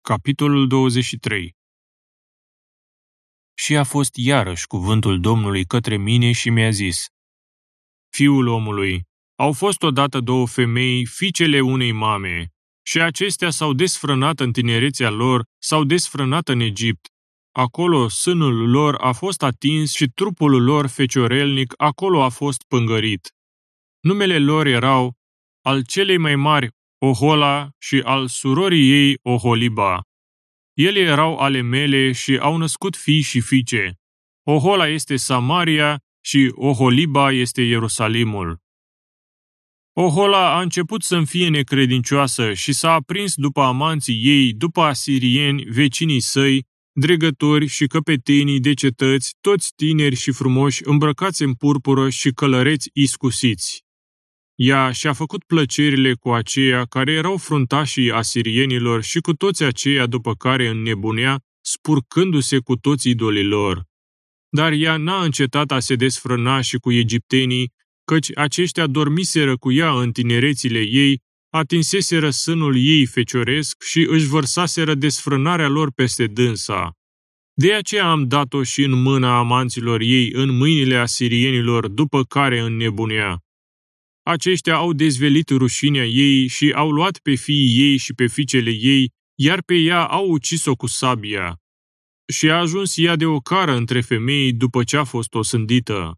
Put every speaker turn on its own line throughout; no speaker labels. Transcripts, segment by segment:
Capitolul 23. Și a fost iarăși cuvântul Domnului către mine și mi-a zis: Fiul omului, au fost odată două femei, fiicele unei mame, și acestea s-au desfrânat în tinerețea lor, s-au desfrânat în Egipt. Acolo sânul lor a fost atins și trupul lor feciorelnic acolo a fost pângărit. Numele lor erau al celei mai mari Ohola și al surorii ei Oholiba. Ele erau ale mele și au născut fii și fiice. Ohola este Samaria și Oholiba este Ierusalimul. Ohola a început să-mi fie necredincioasă și s-a aprins după amanții ei, după asirieni, vecinii săi, dregători și căpetenii de cetăți, toți tineri și frumoși, îmbrăcați în purpură și călăreți iscusiți. Ea și-a făcut plăcerile cu aceia care erau fruntașii asirienilor și cu toți aceia după care înnebunea, spurcându-se cu toți idolii lor. Dar ea n-a încetat a se desfrâna și cu egiptenii, căci aceștia dormiseră cu ea în tinerețile ei, atinseseră sânul ei fecioresc și își vărsaseră desfrânarea lor peste dânsa. De aceea am dat-o și în mâna amanților ei, în mâinile asirienilor, după care înnebunea. Aceștia au dezvelit rușinea ei și au luat pe fiii ei și pe fiicele ei, iar pe ea au ucis-o cu sabia. Și a ajuns ea de ocară între femei după ce a fost osândită.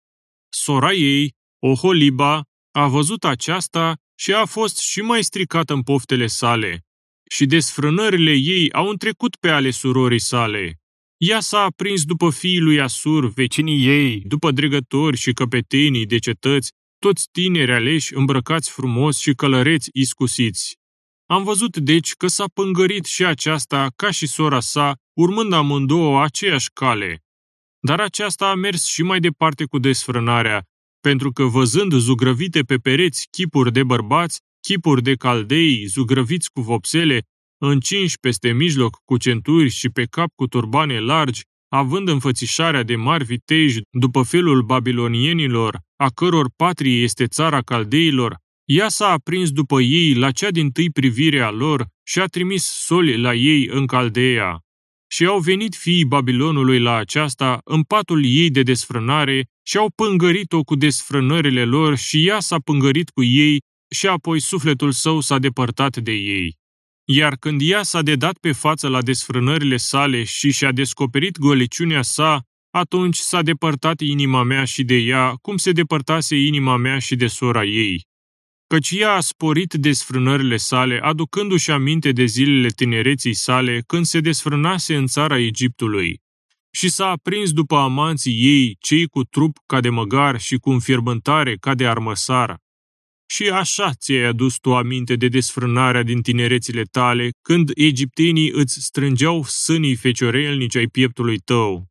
Sora ei, Oholiba, a văzut aceasta și a fost și mai stricată în poftele sale. Și desfrânările ei au întrecut pe ale surorii sale. Ea s-a aprins după fiii lui Asur, vecinii ei, după dregători și căpetenii de cetăți, toți tineri aleși, îmbrăcați frumos și călăreți iscusiți. Am văzut deci că s-a pângărit și aceasta ca și sora sa, urmând amândouă aceeași cale. Dar aceasta a mers și mai departe cu desfrânarea, pentru că văzând zugrăvite pe pereți chipuri de bărbați, chipuri de caldei, zugrăviți cu vopsele, încinși peste mijloc cu centuri și pe cap cu turbane largi, având înfățișarea de mari viteji după felul babilonienilor, a căror patrie este țara caldeilor, ea s-a aprins după ei la cea dintâi privire a lor și a trimis soli la ei în Caldeea. Și au venit fiii Babilonului la aceasta în patul ei de desfrânare și au pângărit-o cu desfrânările lor și ea s-a pângărit cu ei și apoi sufletul său s-a depărtat de ei. Iar când ea s-a dedat pe față la desfrânările sale și și-a descoperit goliciunea sa, atunci s-a depărtat inima mea și de ea, cum se depărtase inima mea și de sora ei. Căci ea a sporit desfrânările sale, aducându-și aminte de zilele tinereții sale, când se desfrânase în țara Egiptului. Și s-a aprins după amanții ei, cei cu trup ca de măgar și cu înfierbântare ca de armăsar. Și așa ți-ai adus tu aminte de desfrânarea din tinerețile tale, când egiptenii îți strângeau sânii feciorelnici ai pieptului tău.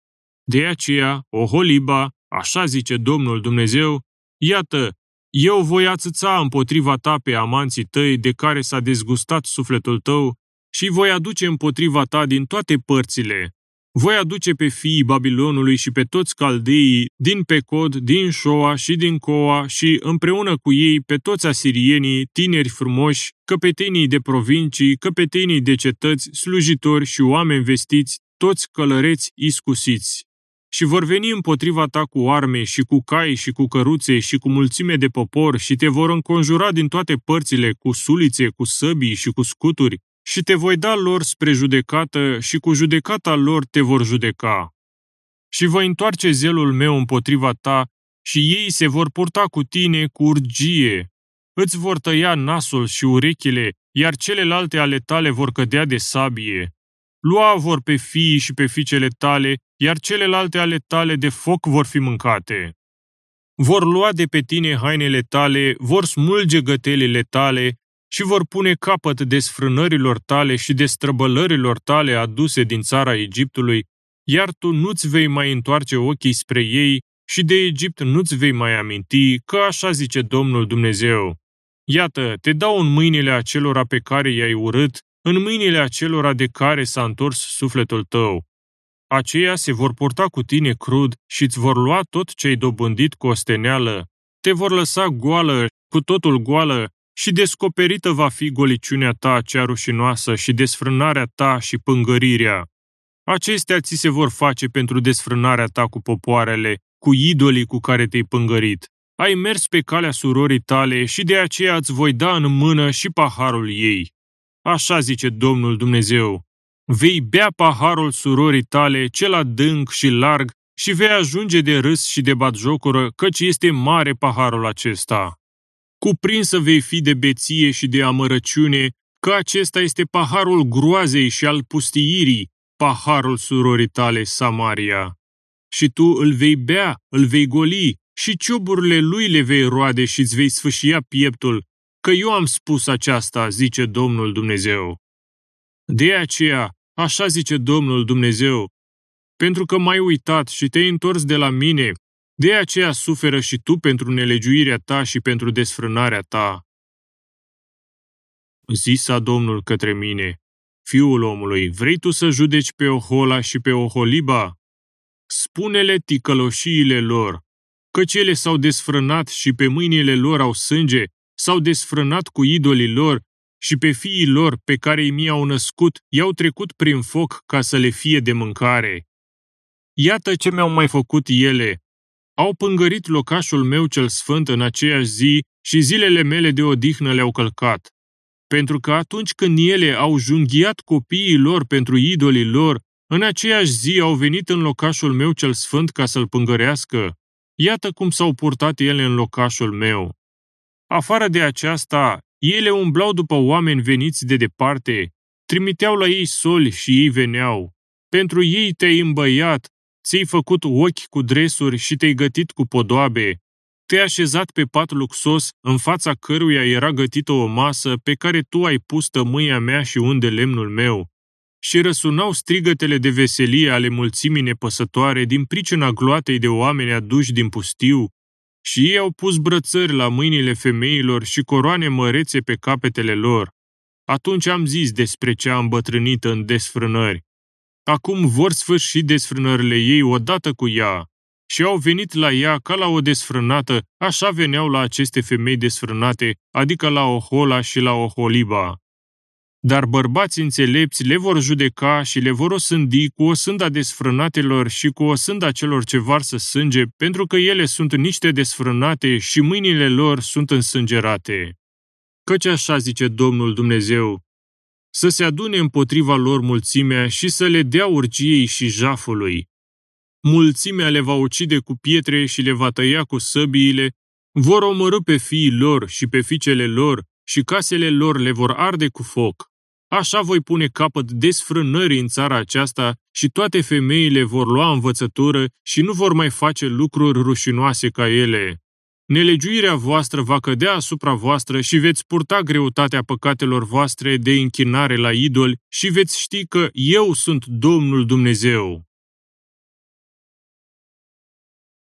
De aceea, Oholiba, așa zice Domnul Dumnezeu, iată, eu voi ațăța împotriva ta pe amanții tăi de care s-a dezgustat sufletul tău și voi aduce împotriva ta din toate părțile. Voi aduce pe fiii Babilonului și pe toți caldeii din Pecod, din Șoa și din Coa și împreună cu ei pe toți asirienii, tineri frumoși, căpetenii de provincii, căpetenii de cetăți, slujitori și oameni vestiți, toți călăreți iscusiți. Și vor veni împotriva ta cu arme și cu cai și cu căruțe și cu mulțime de popor și te vor înconjura din toate părțile cu sulițe, cu săbii și cu scuturi și te voi da lor spre judecată și cu judecata lor te vor judeca. Și voi întoarce zelul meu împotriva ta și ei se vor purta cu tine cu urgie. Îți vor tăia nasul și urechile, iar celelalte ale tale vor cădea de sabie. Lua vor pe fiii și pe fiicele tale, iar celelalte ale tale de foc vor fi mâncate. Vor lua de pe tine hainele tale, vor smulge gătelile tale și vor pune capăt desfrânărilor tale și destrăbălărilor tale aduse din țara Egiptului, iar tu nu-ți vei mai întoarce ochii spre ei și de Egipt nu-ți vei mai aminti, că așa zice Domnul Dumnezeu. Iată, te dau în mâinile acelora pe care i-ai urât, în mâinile acelora de care s-a întors sufletul tău. Aceia se vor purta cu tine crud și îți vor lua tot ce ai dobândit cu osteneală. Te vor lăsa goală, cu totul goală, și descoperită va fi goliciunea ta cea rușinoasă și desfrânarea ta și pângărirea. Acestea ți se vor face pentru desfrânarea ta cu popoarele, cu idolii cu care te-ai pângărit. Ai mers pe calea surorii tale și de aceea îți voi da în mână și paharul ei. Așa zice Domnul Dumnezeu. Vei bea paharul surorii tale, cel adânc și larg, și vei ajunge de râs și de batjocură, căci este mare paharul acesta. Cuprinsă vei fi de beție și de amărăciune, că acesta este paharul groazei și al pustiirii, paharul surorii tale, Samaria. Și tu îl vei bea, îl vei goli, și cioburile lui le vei roade și îți vei sfâșia pieptul, că eu am spus aceasta, zice Domnul Dumnezeu. De aceea, așa zice Domnul Dumnezeu, pentru că m-ai uitat și te-ai întors de la mine, de aceea suferă și tu pentru nelegiuirea ta și pentru desfrânarea ta. Zisa Domnul către mine, Fiul omului, vrei tu să judeci pe Ohola și pe Oholiba? Spune-le ticăloșiile lor, căci ele s-au desfrânat și pe mâinile lor au sânge, s-au desfrânat cu idolii lor și pe fiii lor pe care ei mi-au născut i-au trecut prin foc ca să le fie de mâncare. Iată ce mi-au mai făcut ele. Au pângărit locașul meu cel sfânt în aceeași zi și zilele mele de odihnă le-au călcat. Pentru că atunci când ele au junghiat copiii lor pentru idolii lor, în aceeași zi au venit în locașul meu cel sfânt ca să-l pângărească. Iată cum s-au purtat ele în locașul meu. Afară de aceasta, ele umblau după oameni veniți de departe, trimiteau la ei soli și ei veneau. Pentru ei te-ai îmbăiat, ți-ai făcut ochi cu dresuri și te-ai gătit cu podoabe. Te-ai așezat pe pat luxos, în fața căruia era gătită o masă pe care tu ai pus tămâia mea și unde lemnul meu. Și răsunau strigătele de veselie ale mulțimii nepăsătoare din pricina gloatei de oameni aduși din pustiu, și ei au pus brățări la mâinile femeilor și coroane mărețe pe capetele lor. Atunci am zis despre cea îmbătrânită în desfrânări. Acum vor sfârși desfrânările ei odată cu ea. Și au venit la ea ca la o desfrânată, așa veneau la aceste femei desfrânate, adică la Ohola și la Oholiba. Dar bărbați înțelepți le vor judeca și le vor osândi cu osânda desfrânatelor și cu osânda celor ce varsă sânge, pentru că ele sunt niște desfrânate și mâinile lor sunt însângerate. Căci așa zice Domnul Dumnezeu, să se adune împotriva lor mulțimea și să le dea urgiei și jafului. Mulțimea le va ucide cu pietre și le va tăia cu săbiile, vor omorî pe fiii lor și pe fiicele lor și casele lor le vor arde cu foc. Așa voi pune capăt desfrânării în țara aceasta și toate femeile vor lua învățătură și nu vor mai face lucruri rușinoase ca ele. Nelegiuirea voastră va cădea asupra voastră și veți purta greutatea păcatelor voastre de închinare la idoli și veți ști că eu sunt Domnul Dumnezeu.